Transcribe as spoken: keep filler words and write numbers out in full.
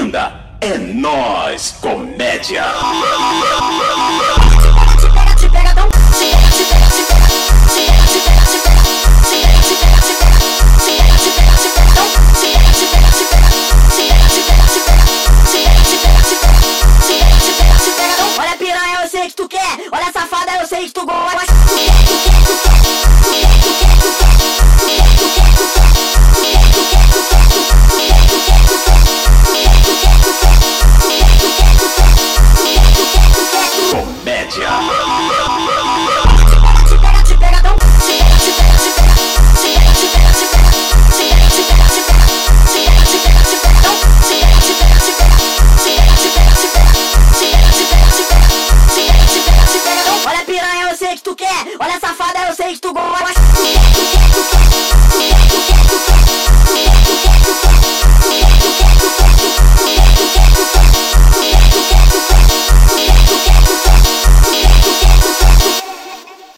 banda é Nós Comédia. Te pega, não. Te pega, te pega, te pega. Te pega, te pega, te pega. Te pega, te pega, te pega. Te pega, te pega, te pega, não. Te pega, te pega, te pega. Te pega, te pega, te pega. Te pega, te pega, te pega. Te pega, te pega, te pega, não. Olha piranha, eu sei que tu quer. Olha safada, eu sei que tu gosta.